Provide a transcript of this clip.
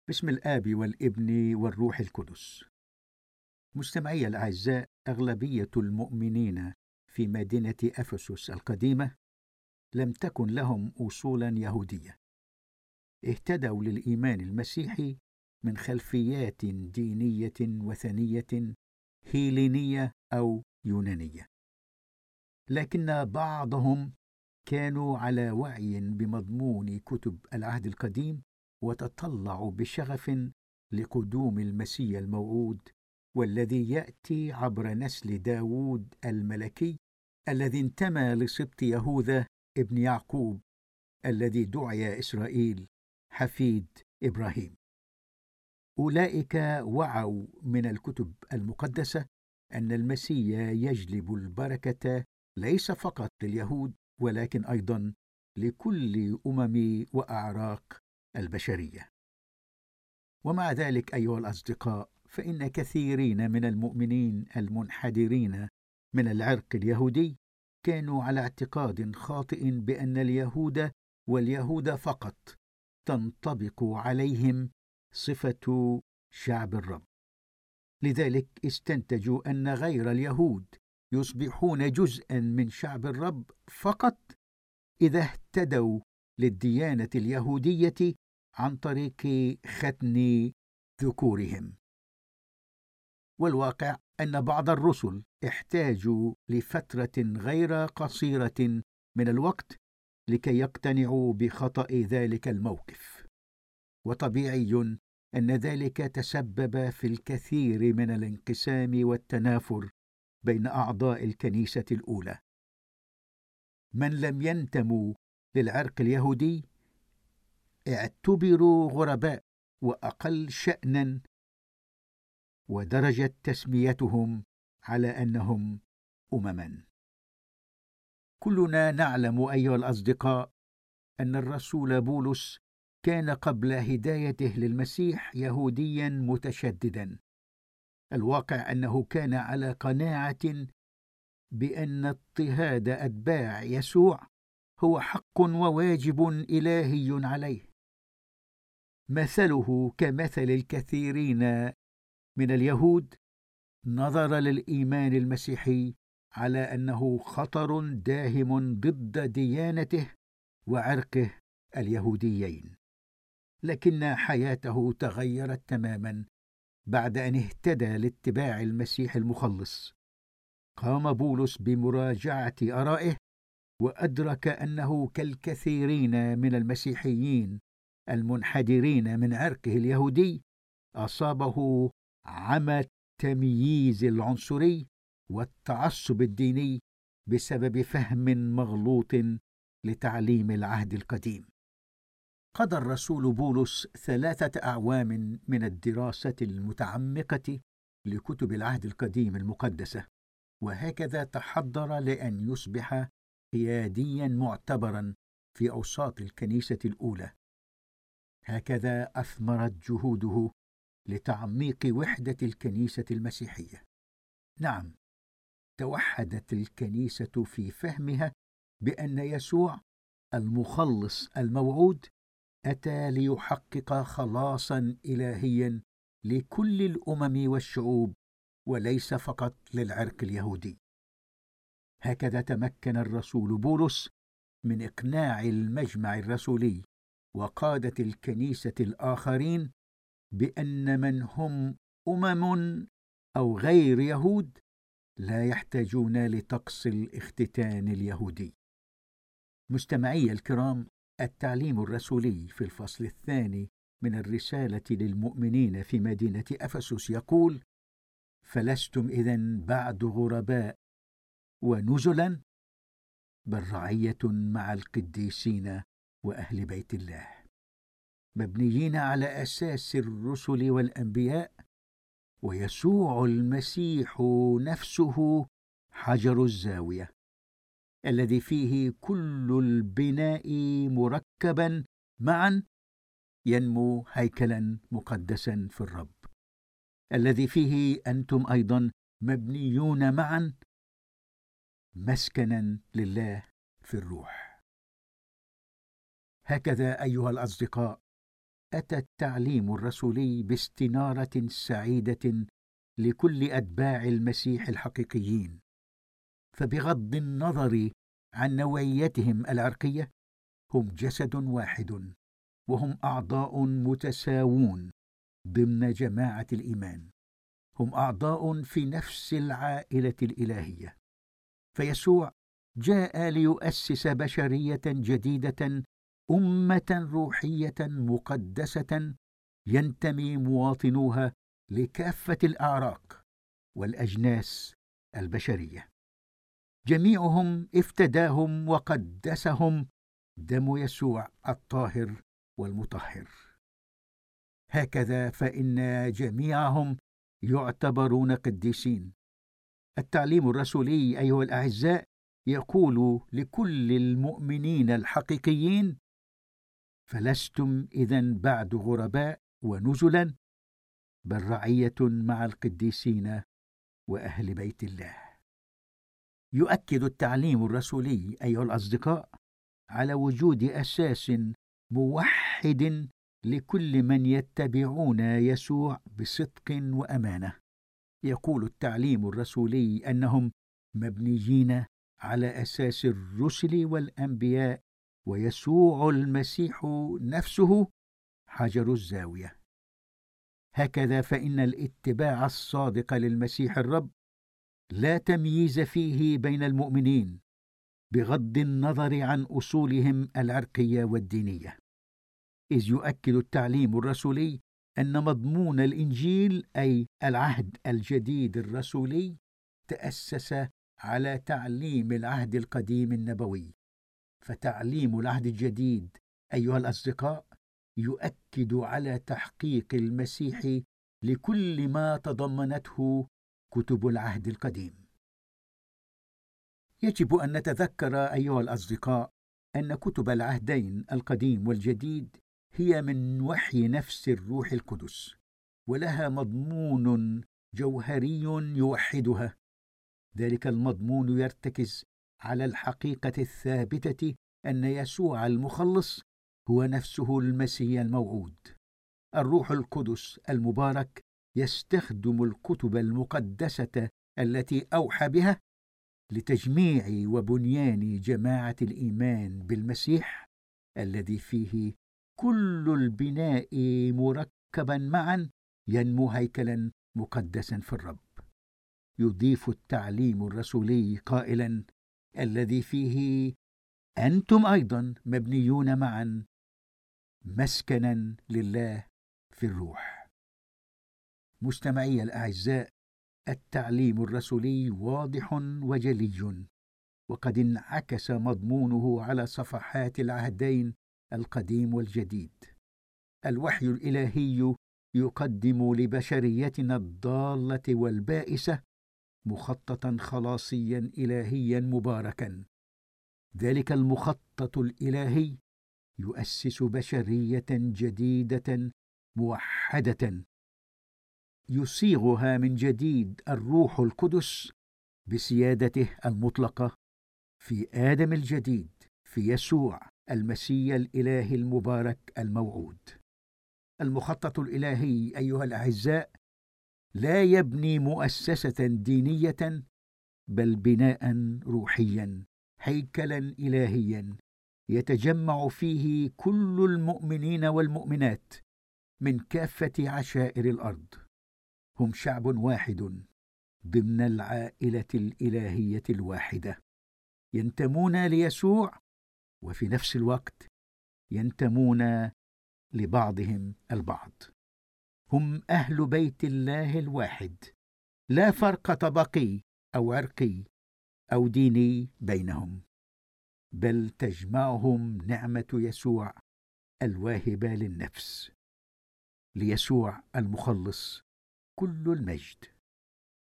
باسم الآب والابن والروح القدس. مستمعي الأعزاء، أغلبية المؤمنين في مدينة أفسس القديمة لم تكن لهم أصولا يهودية. اهتدوا للإيمان المسيحي من خلفيات دينية وثنية هيلينية أو يونانية، لكن بعضهم كانوا على وعي بمضمون كتب العهد القديم، وتطلعوا بشغف لقدوم المسيح الموعود، والذي يأتي عبر نسل داود الملكي الذي انتمى لسبط يهوذا ابن يعقوب، الذي دعي إسرائيل حفيد إبراهيم. أولئك وعوا من الكتب المقدسة أن المسيح يجلب البركة ليس فقط لليهود ولكن أيضا لكل وأعراق البشرية. ومع ذلك أيها الأصدقاء، فإن كثيرين من المؤمنين المنحدرين من العرق اليهودي كانوا على اعتقاد خاطئ بأن اليهود واليهود فقط تنطبق عليهم صفة شعب الرب. لذلك استنتجوا أن غير اليهود يصبحون جزءا من شعب الرب فقط إذا اهتدوا للديانة اليهودية عن طريق ختن ذكورهم. والواقع أن بعض الرسل احتاجوا لفترة غير قصيرة من الوقت لكي يقتنعوا بخطأ ذلك الموقف، وطبيعي أن ذلك تسبب في الكثير من الانقسام والتنافر بين أعضاء الكنيسة الأولى. من لم ينتموا للعرق اليهودي اعتبروا غرباء وأقل شأنا، ودرجت تسميتهم على أنهم أمما. كلنا نعلم أيها الأصدقاء أن الرسول بولس كان قبل هدايته للمسيح يهوديا متشددا. الواقع أنه كان على قناعة بأن اضطهاد أتباع يسوع هو حق وواجب إلهي عليه. مثله كمثل الكثيرين من اليهود نظر للإيمان المسيحي على أنه خطر داهم ضد ديانته وعرقه اليهوديين، لكن حياته تغيرت تماما بعد أن اهتدى لاتباع المسيح المخلص. قام بولس بمراجعة آرائه، وأدرك أنه كالكثيرين من المسيحيين المنحدرين من عرقه اليهودي أصابه عمى التمييز العنصري والتعصب الديني بسبب فهم مغلوط لتعليم العهد القديم. قضى الرسول بولس 3 أعوام من الدراسة المتعمقة لكتب العهد القديم المقدسة، وهكذا تحضر لأن يصبح قياديا معتبرا في أوساط الكنيسة الأولى. هكذا أثمرت جهوده لتعميق وحدة الكنيسة المسيحية. نعم، توحدت الكنيسة في فهمها بأن يسوع المخلص الموعود أتى ليحقق خلاصا إلهيا لكل الأمم والشعوب وليس فقط للعرق اليهودي. هكذا تمكن الرسول بولس من إقناع المجمع الرسولي وقادة الكنيسة الآخرين بأن من هم أمم أو غير يهود لا يحتاجون لطقس الاختتان اليهودي. مستمعي الكرام، التعليم الرسولي في الفصل 2 من الرسالة للمؤمنين في مدينة أفسس يقول: فلستم إذن بعد غرباء ونزلا، بل رعية مع القديسين وأهل بيت الله، مبنيين على أساس الرسل والأنبياء، ويسوع المسيح نفسه حجر الزاوية الذي فيه كل البناء مركبا معا ينمو هيكلا مقدسا في الرب، الذي فيه أنتم أيضا مبنيون معا مسكنا لله في الروح. هكذا أيها الأصدقاء، أتى التعليم الرسولي باستنارة سعيدة لكل أتباع المسيح الحقيقيين، فبغض النظر عن نوعيتهم العرقية هم جسد واحد، وهم أعضاء متساوون ضمن جماعة الإيمان، هم أعضاء في نفس العائلة الإلهية. فيسوع جاء ليؤسس بشرية جديدة، أمة روحية مقدسة ينتمي مواطنوها لكافة الأعراق والأجناس البشرية. جميعهم افتداهم وقدسهم دم يسوع الطاهر والمطهر. هكذا فإن جميعهم يعتبرون قديسين. التعليم الرسولي أيها الأعزاء يقول لكل المؤمنين الحقيقيين: فلستم إذن بعد غرباء ونزلا، بل رعية مع القديسين وأهل بيت الله. يؤكد التعليم الرسولي أيها الأصدقاء على وجود أساس موحد لكل من يتبعون يسوع بصدق وأمانة. يقول التعليم الرسولي أنهم مبنيين على أساس الرسل والأنبياء، ويسوع المسيح نفسه حجر الزاوية. هكذا فإن الاتباع الصادق للمسيح الرب لا تمييز فيه بين المؤمنين بغض النظر عن أصولهم العرقية والدينية، إذ يؤكد التعليم الرسولي أن مضمون الإنجيل أي العهد الجديد الرسولي تأسس على تعليم العهد القديم النبوي. فتعليم العهد الجديد أيها الأصدقاء يؤكد على تحقيق المسيح لكل ما تضمنته كتب العهد القديم. يجب أن نتذكر أيها الأصدقاء أن كتب العهدين القديم والجديد هي من وحي نفس الروح القدس، ولها مضمون جوهري يوحدها. ذلك المضمون يرتكز على الحقيقة الثابتة أن يسوع المخلص هو نفسه المسيح الموعود. الروح القدس المبارك يستخدم الكتب المقدسة التي أوحى بها لتجميع وبنيان جماعة الإيمان بالمسيح، الذي فيه كل البناء مركبا معا ينمو هيكلا مقدسا في الرب. يضيف التعليم الرسولي قائلا: الذي فيه أنتم أيضا مبنيون معا مسكنا لله في الروح. مستمعي الأعزاء، التعليم الرسولي واضح وجلي، وقد انعكس مضمونه على صفحات العهدين القديم والجديد. الوحي الإلهي يقدم لبشريتنا الضالة والبائسة مخططا خلاصيا إلهيا مباركا. ذلك المخطط الإلهي يؤسس بشرية جديدة موحدة يصيغها من جديد الروح القدس بسيادته المطلقة في آدم الجديد، في يسوع المسيح الإله المبارك الموعود. المخطط الإلهي أيها الأعزاء لا يبني مؤسسة دينية، بل بناء روحيا، هيكلا إلهيا يتجمع فيه كل المؤمنين والمؤمنات من كافة عشائر الأرض. هم شعب واحد ضمن العائلة الإلهية الواحدة، ينتمون ليسوع وفي نفس الوقت ينتمون لبعضهم البعض. هم أهل بيت الله الواحد، لا فرق طبقي أو عرقي أو ديني بينهم، بل تجمعهم نعمة يسوع الواهبة للنفس. ليسوع المخلص كل المجد.